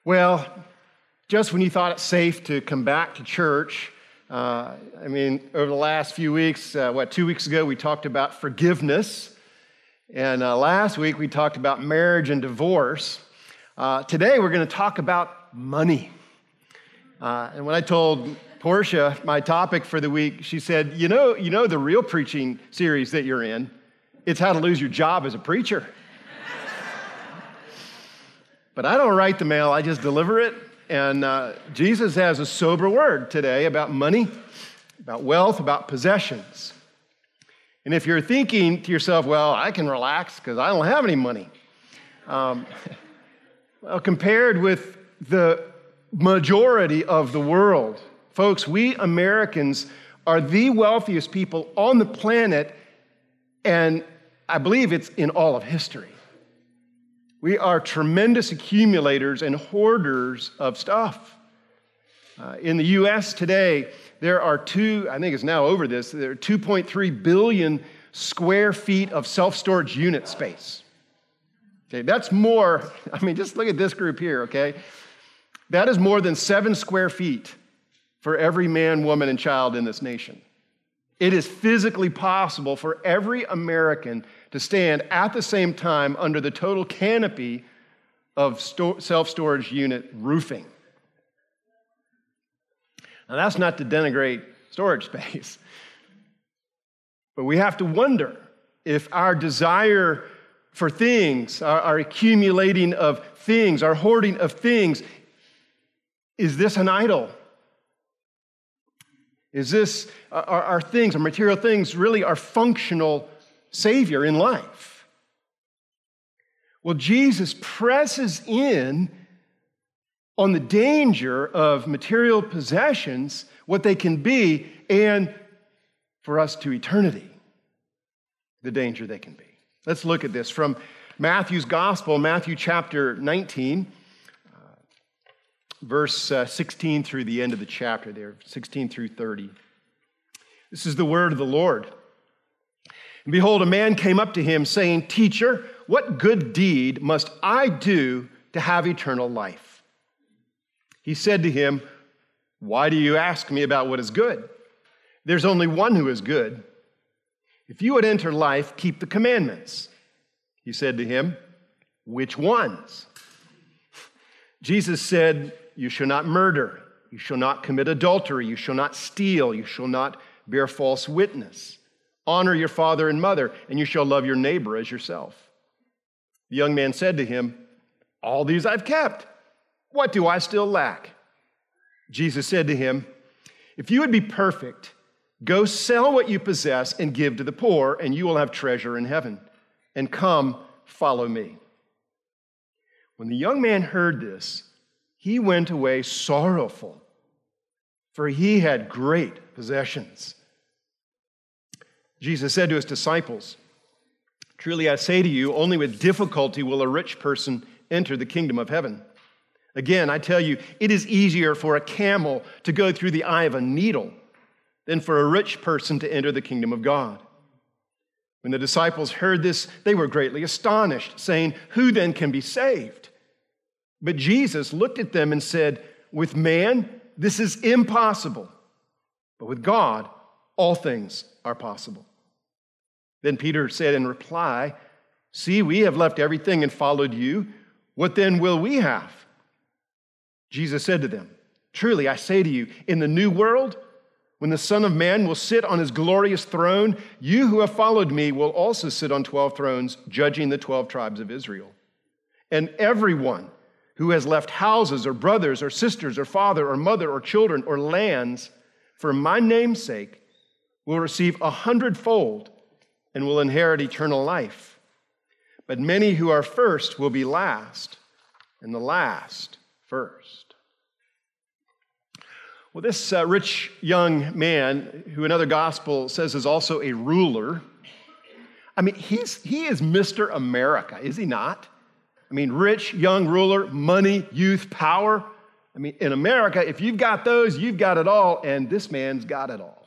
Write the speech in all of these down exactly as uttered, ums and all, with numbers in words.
Well, just when you thought it safe to come back to church, uh, I mean, over the last few weeks, uh, what, two weeks ago, we talked about forgiveness. And uh, last week, we talked about marriage and divorce. Uh, today, we're going to talk about money. Uh, and when I told Portia my topic for the week, she said, you know, you know the real preaching series that you're in, it's how to lose your job as a preacher. But I don't write the mail, I just deliver it. And uh, Jesus has a sober word today about money, about wealth, about possessions. And if you're thinking to yourself, well, I can relax because I don't have any money. Um, well, compared with the majority of the world, folks, we Americans are the wealthiest people on the planet, and I believe it's in all of history. We are tremendous accumulators and hoarders of stuff. Uh, in the U S today, there are two, I think it's now over this, there are two point three billion square feet of self-storage unit space. Okay, that's more, I mean, just look at this group here, okay? That is more than seven square feet for every man, woman, and child in this nation. It is physically possible for every American to stand at the same time under the total canopy of sto- self-storage unit roofing. Now, that's not to denigrate storage space, but we have to wonder if our desire for things, our, our accumulating of things, our hoarding of things, is this an idol? Is this, our, our things, our material things, really our functional Savior in life? Well, Jesus presses in on the danger of material possessions, what they can be, and for us to eternity, the danger they can be. Let's look at this from Matthew's Gospel, Matthew chapter nineteen, uh, verse uh, sixteen through the end of the chapter there, sixteen through thirty. This is the word of the Lord. And behold, a man came up to him saying, "Teacher, what good deed must I do to have eternal life?" He said to him, "Why do you ask me about what is good? There's only one who is good. If you would enter life, keep the commandments." He said to him, "Which ones?" Jesus said, "You shall not murder. You shall not commit adultery. You shall not steal. You shall not bear false witness. Honor your father and mother, and you shall love your neighbor as yourself." The young man said to him, "All these I've kept. What do I still lack?" Jesus said to him, "If you would be perfect, go sell what you possess and give to the poor, and you will have treasure in heaven. And come, follow me." When the young man heard this, he went away sorrowful, for he had great possessions. Jesus said to his disciples, "Truly I say to you, only with difficulty will a rich person enter the kingdom of heaven. Again, I tell you, it is easier for a camel to go through the eye of a needle than for a rich person to enter the kingdom of God." When the disciples heard this, they were greatly astonished, saying, "Who then can be saved?" But Jesus looked at them and said, "With man, this is impossible, but with God, all things are possible." Then Peter said in reply, "See, we have left everything and followed you. What then will we have?" Jesus said to them, "Truly I say to you, in the new world, when the Son of Man will sit on his glorious throne, you who have followed me will also sit on twelve thrones, judging the twelve tribes of Israel. And everyone who has left houses or brothers or sisters or father or mother or children or lands for my name's sake will receive a hundredfold and will inherit eternal life. But many who are first will be last, and the last first." Well, this uh, rich young man, who another gospel says is also a ruler, I mean, he's he is Mister America, is he not? I mean, rich, young ruler, money, youth, power. I mean, in America, if you've got those, you've got it all, and this man's got it all.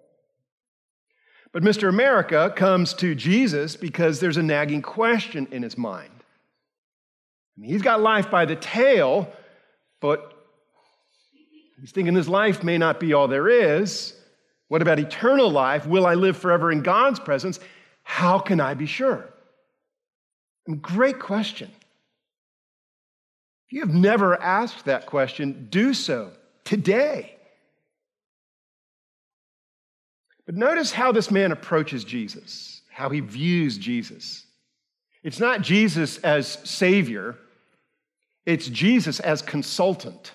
But Mister America comes to Jesus because there's a nagging question in his mind. I mean, he's got life by the tail, But he's thinking this life may not be all there is. What about eternal life? Will I live forever in God's presence? How can I be sure? And great question. If you have never asked that question, do so today. But notice how this man approaches Jesus, how he views Jesus. It's not Jesus as Savior, it's Jesus as consultant.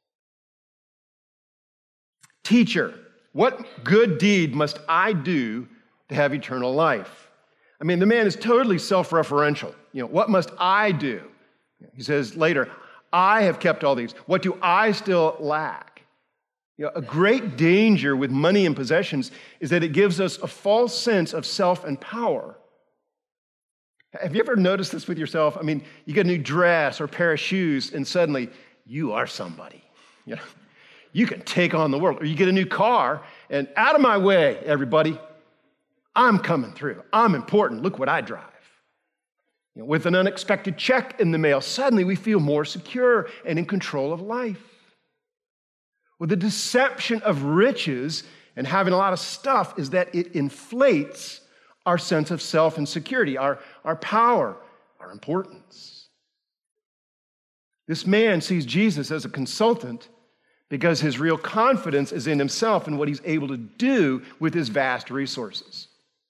Teacher, what good deed must I do to have eternal life? I mean, the man is totally self-referential. You know, what must I do? He says later, I have kept all these. What do I still lack? You know, a great danger with money and possessions is that it gives us a false sense of self and power. Have you ever noticed this with yourself? I mean, you get a new dress or pair of shoes, and suddenly you are somebody. You know, you can take on the world. Or you get a new car, and out of my way, everybody. I'm coming through. I'm important. Look what I drive. You know, with an unexpected check in the mail, suddenly we feel more secure and in control of life. Well, the deception of riches and having a lot of stuff is that it inflates our sense of self and security, our, our power, our importance. This man sees Jesus as a consultant because his real confidence is in himself and what he's able to do with his vast resources.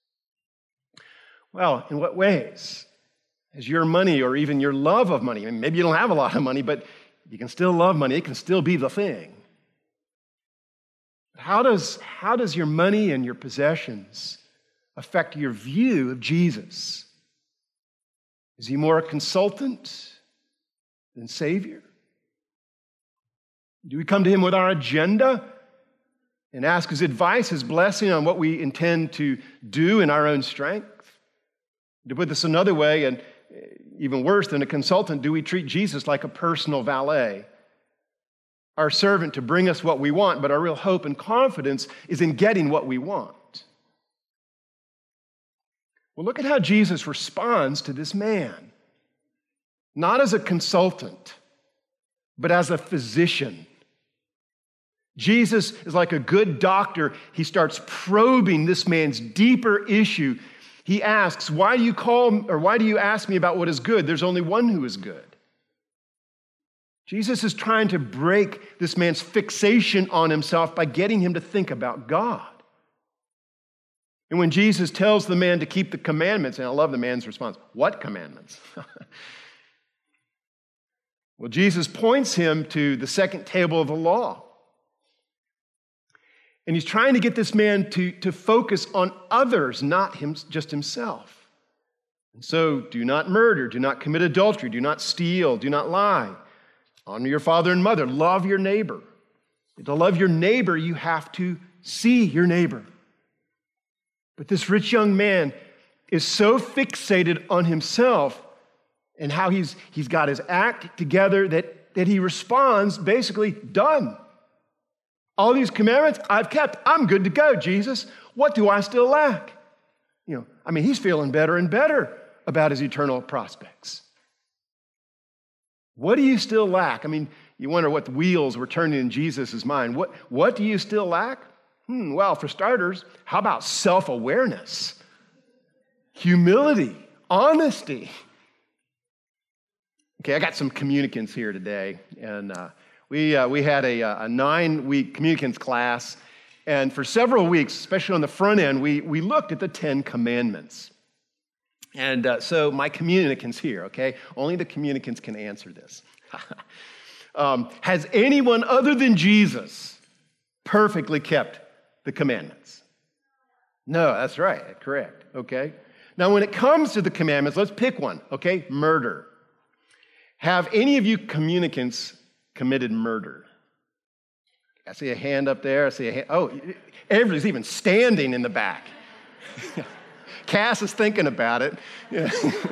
Well, in what ways? Has your money or even your love of money, I mean, maybe you don't have a lot of money, but you can still love money. It can still be the thing. How does, how does your money and your possessions affect your view of Jesus? Is he more a consultant than Savior? Do we come to him with our agenda and ask his advice, his blessing on what we intend to do in our own strength? To put this another way, and even worse than a consultant, do we treat Jesus like a personal valet? Our servant to bring us what we want, but our real hope and confidence is in getting what we want. Well, look at how Jesus responds to this man. Not as a consultant, but as a physician. Jesus is like a good doctor. He starts probing this man's deeper issue. He asks, why do you call, or why do you ask me about what is good? There's only one who is good. Jesus is trying to break this man's fixation on himself by getting him to think about God. And when Jesus tells the man to keep the commandments, and I love the man's response, what commandments? Well, Jesus points him to the second table of the law. And he's trying to get this man to, to focus on others, not him, just himself. And so, do not murder, do not commit adultery, do not steal, do not lie. Honor your father and mother. Love your neighbor. To love your neighbor, you have to see your neighbor. But this rich young man is so fixated on himself and how he's, he's got his act together that, that he responds basically, done. All these commandments I've kept. I'm good to go, Jesus. What do I still lack? You know, I mean, he's feeling better and better about his eternal prospects. What do you still lack? I mean, you wonder what the wheels were turning in Jesus' mind. What, what do you still lack? Hmm, well, for starters, how about self-awareness? Humility, honesty. Okay, I got some communicants here today, and uh, we, uh, we had a, a nine-week communicants class, and for several weeks, especially on the front end, we, we looked at the Ten Commandments. And uh, so my communicants here, okay? Only the communicants can answer this. um, has anyone other than Jesus perfectly kept the commandments? No, that's right, correct, okay? Now, when it comes to the commandments, let's pick one, okay? Murder. Have any of you communicants committed murder? I see a hand up there. I see a hand. Oh, everybody's even standing in the back. Cass is thinking about it. Yeah.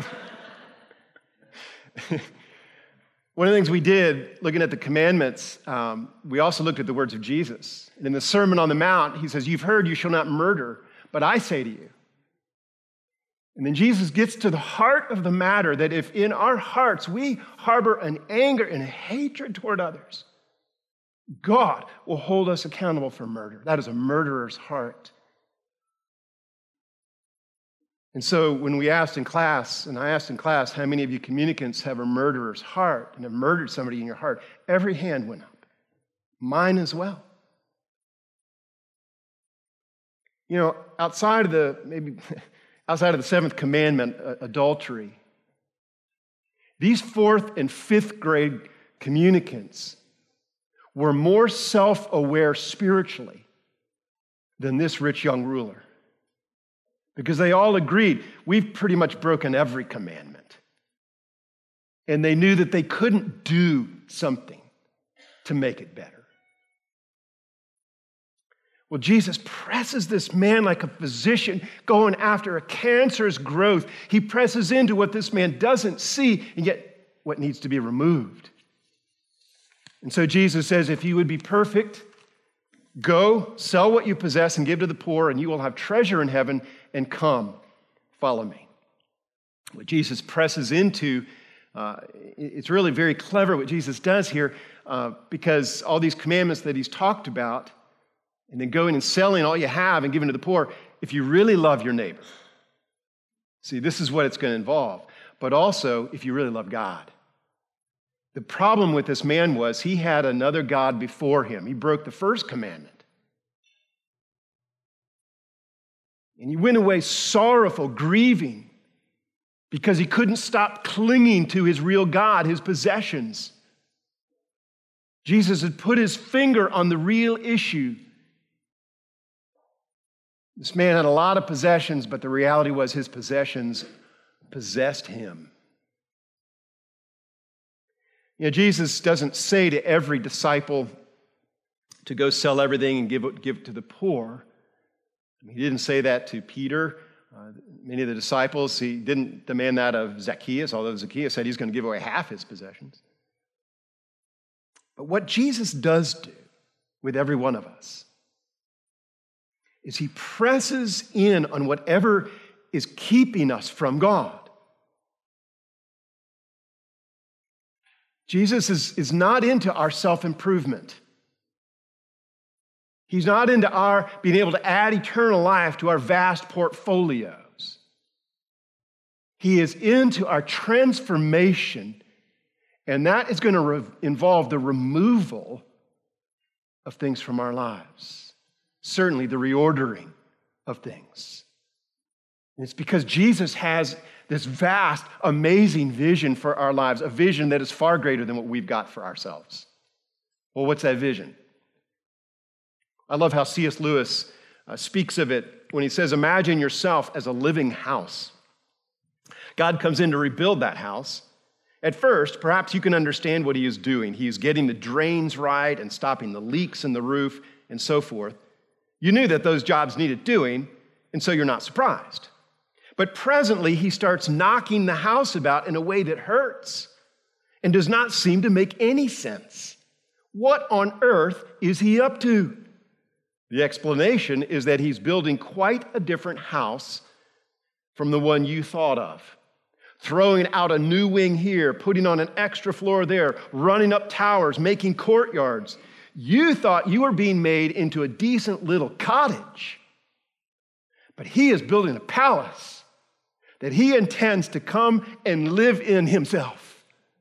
One of the things we did, looking at the commandments, um, we also looked at the words of Jesus. And in the Sermon on the Mount, he says, you've heard you shall not murder, but I say to you. And then Jesus gets to the heart of the matter, that if in our hearts we harbor an anger and a hatred toward others, God will hold us accountable for murder. That is a murderer's heart. And so when we asked in class, and I asked in class, how many of you communicants have a murderer's heart and have murdered somebody in your heart? Every hand went up. Mine as well. You know, outside of the, maybe, outside of the seventh commandment, uh, adultery, these fourth and fifth grade communicants were more self-aware spiritually than this rich young ruler. Because they all agreed, we've pretty much broken every commandment. And they knew that they couldn't do something to make it better. Well, Jesus presses this man like a physician going after a cancerous growth. He presses into what this man doesn't see, and yet what needs to be removed. And so Jesus says, if you would be perfect, go, sell what you possess and give to the poor, and you will have treasure in heaven, and come, follow me. What Jesus presses into, uh, it's really very clever what Jesus does here, uh, because all these commandments that he's talked about, and then going and selling all you have and giving to the poor, if you really love your neighbor. See, this is what it's going to involve. But also, if you really love God. The problem with this man was he had another God before him. He broke the first commandment. And he went away sorrowful, grieving, because he couldn't stop clinging to his real God, his possessions. Jesus had put his finger on the real issue. This man had a lot of possessions, but the reality was his possessions possessed him. You know, Jesus doesn't say to every disciple to go sell everything and give it, give it to the poor. I mean, he didn't say that to Peter. Uh, many of the disciples, he didn't demand that of Zacchaeus, although Zacchaeus said he's going to give away half his possessions. But what Jesus does do with every one of us is he presses in on whatever is keeping us from God. Jesus is, is not into our self-improvement. He's not into our being able to add eternal life to our vast portfolios. He is into our transformation, and that is going to re- involve the removal of things from our lives. Certainly the reordering of things. And it's because Jesus has this vast, amazing vision for our lives, a vision that is far greater than what we've got for ourselves. Well, what's that vision? I love how C S Lewis uh, speaks of it when he says, imagine yourself as a living house. God comes in to rebuild that house. At first, perhaps you can understand what he is doing. He is getting the drains right and stopping the leaks in the roof and so forth. You knew that those jobs needed doing, and so you're not surprised. But presently, he starts knocking the house about in a way that hurts and does not seem to make any sense. What on earth is he up to? The explanation is that he's building quite a different house from the one you thought of. Throwing out a new wing here, putting on an extra floor there, running up towers, making courtyards. You thought you were being made into a decent little cottage. But he is building a palace that he intends to come and live in himself.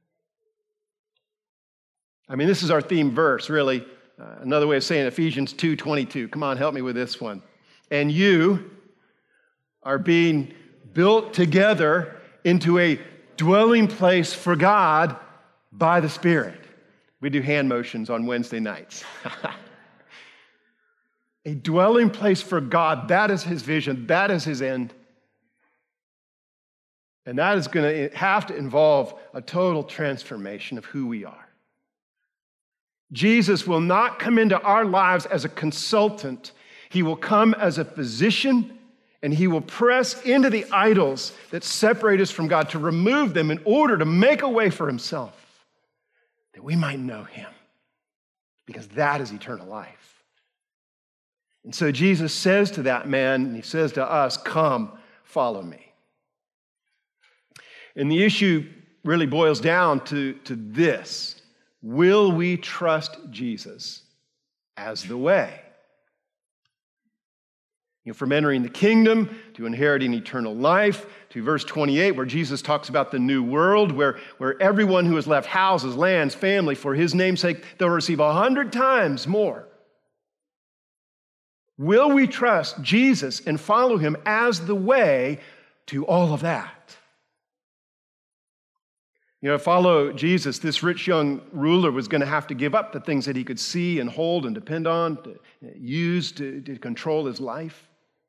I mean, this is our theme verse, really. Uh, another way of saying Ephesians two twenty-two. Come on, help me with this one. And you are being built together into a dwelling place for God by the Spirit. We do hand motions on Wednesday nights. A dwelling place for God, that is his vision, that is his end. And that is going to have to involve a total transformation of who we are. Jesus will not come into our lives as a consultant. He will come as a physician, and he will press into the idols that separate us from God to remove them in order to make a way for himself, that we might know him, because that is eternal life. And so Jesus says to that man, and he says to us, come, follow me. And the issue really boils down to, to this. Will we trust Jesus as the way? You know, from entering the kingdom to inheriting eternal life, to verse twenty-eight, where Jesus talks about the new world, where, where everyone who has left houses, lands, family, for his name's sake, they'll receive a hundred times more. Will we trust Jesus and follow him as the way to all of that? You know, to follow Jesus, this rich young ruler was going to have to give up the things that he could see and hold and depend on, to use to, to control his life.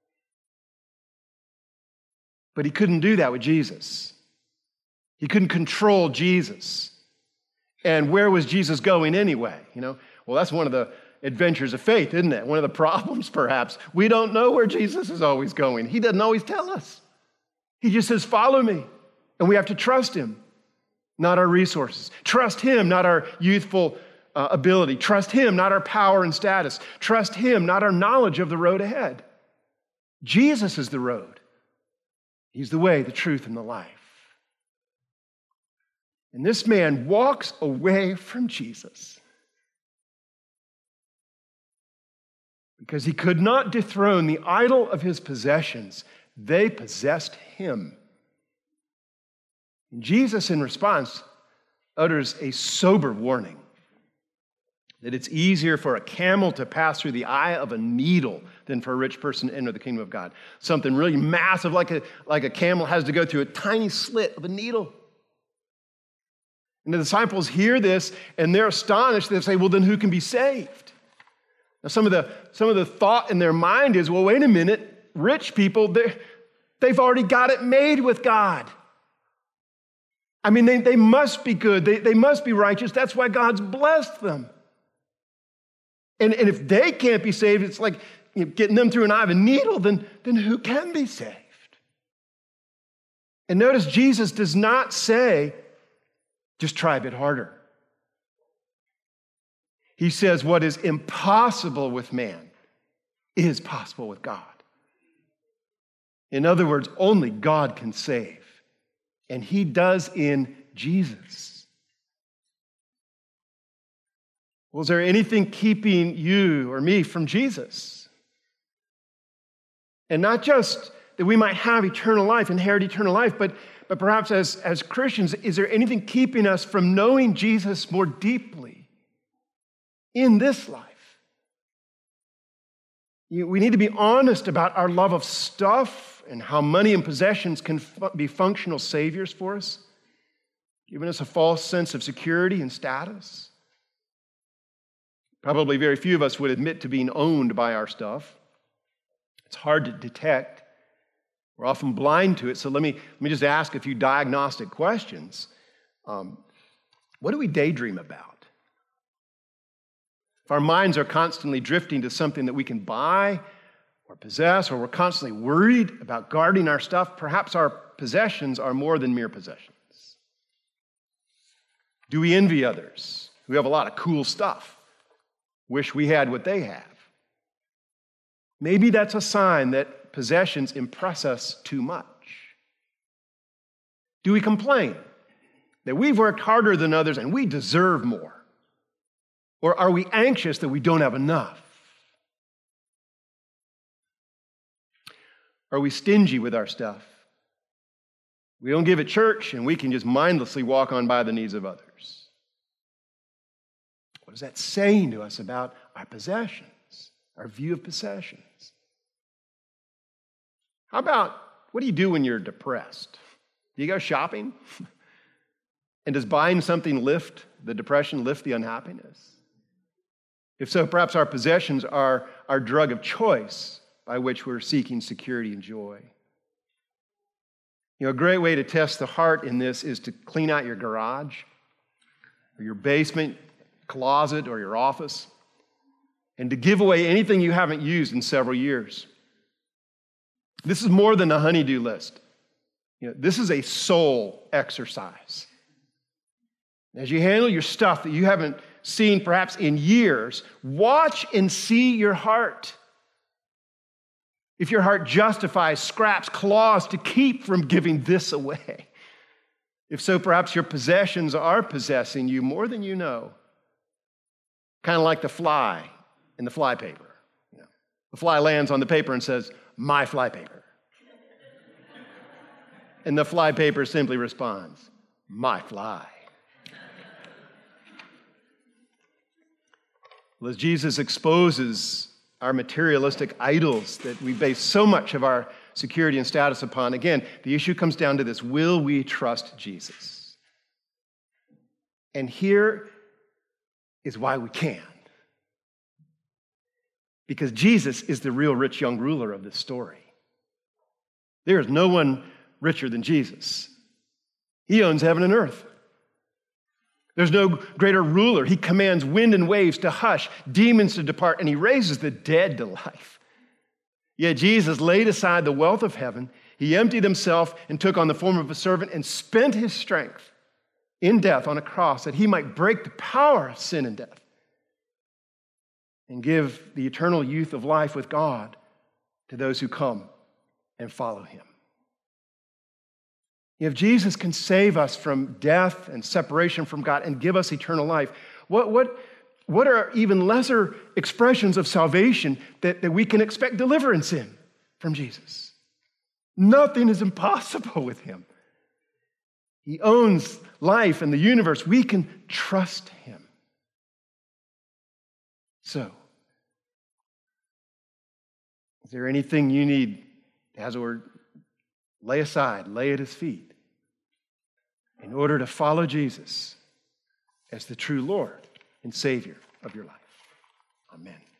But he couldn't do that with Jesus. He couldn't control Jesus. And where was Jesus going anyway? You know, well, that's one of the adventures of faith, isn't it? One of the problems, perhaps. We don't know where Jesus is always going. He doesn't always tell us. He just says, follow me. And we have to trust him, not our resources. Trust him, not our youthful uh, ability. Trust him, not our power and status. Trust him, not our knowledge of the road ahead. Jesus is the road. He's the way, the truth, and the life. And this man walks away from Jesus because he could not dethrone the idol of his possessions. They possessed him. And Jesus, in response, utters a sober warning that it's easier for a camel to pass through the eye of a needle than for a rich person to enter the kingdom of God. Something really massive like a, like a camel has to go through a tiny slit of a needle. And the disciples hear this and they're astonished. They say, well, then who can be saved? Now, some of the, some of the thought in their mind is, well, wait a minute, rich people, they've already got it made with God. I mean, they, they must be good. They, they must be righteous. That's why God's blessed them. And, and if they can't be saved, it's like you know, getting them through an eye of a needle, then, then who can be saved? And notice Jesus does not say, just try a bit harder. He says what is impossible with man is possible with God. In other words, only God can save. And he does in Jesus. Well, is there anything keeping you or me from Jesus? And not just that we might have eternal life, inherit eternal life, but, but perhaps as, as Christians, is there anything keeping us from knowing Jesus more deeply in this life? You, we need to be honest about our love of stuff and how money and possessions can fu- be functional saviors for us, giving us a false sense of security and status. Probably very few of us would admit to being owned by our stuff. It's hard to detect. We're often blind to it. So let me, let me just ask a few diagnostic questions. Um, what do we daydream about? If our minds are constantly drifting to something that we can buy or possess, or we're constantly worried about guarding our stuff, perhaps our possessions are more than mere possessions. Do we envy others who have a lot of cool stuff? Wish we had what they have. Maybe that's a sign that possessions impress us too much. Do we complain that we've worked harder than others and we deserve more? Or are we anxious that we don't have enough? Are we stingy with our stuff? We don't give at church and we can just mindlessly walk on by the needs of others. What is that saying to us about our possessions, our view of possessions? How about, what do you do when you're depressed? Do you go shopping? And does buying something lift the depression, lift the unhappiness? If so, perhaps our possessions are our drug of choice by which we're seeking security and joy. You know, a great way to test the heart in this is to clean out your garage or your basement, closet, or your office, and to give away anything you haven't used in several years. This is more than a honey-do list. You know, this is a soul exercise. As you handle your stuff that you haven't seen perhaps in years, watch and see your heart. If your heart justifies scraps, claws to keep from giving this away, If so, perhaps your possessions are possessing you more than you know. Kind of like the fly in the fly paper. You know, the fly lands on the paper and says, "My fly paper." And the fly paper simply responds, "My fly." Well, as Jesus exposes our materialistic idols that we base so much of our security and status upon, again, the issue comes down to this: will we trust Jesus? And here is why we can. Because Jesus is the real rich young ruler of this story. There is no one richer than Jesus. He owns heaven and earth. There's no greater ruler. He commands wind and waves to hush, demons to depart, and he raises the dead to life. Yet Jesus laid aside the wealth of heaven. He emptied himself and took on the form of a servant and spent his strength in death on a cross that he might break the power of sin and death and give the eternal youth of life with God to those who come and follow him. If Jesus can save us from death and separation from God and give us eternal life, what, what, what are even lesser expressions of salvation that, that we can expect deliverance in from Jesus? Nothing is impossible with him. He owns life and the universe. We can trust him. So, is there anything you need, as it were, lay aside, lay at his feet in order to follow Jesus as the true Lord and Savior of your life? Amen.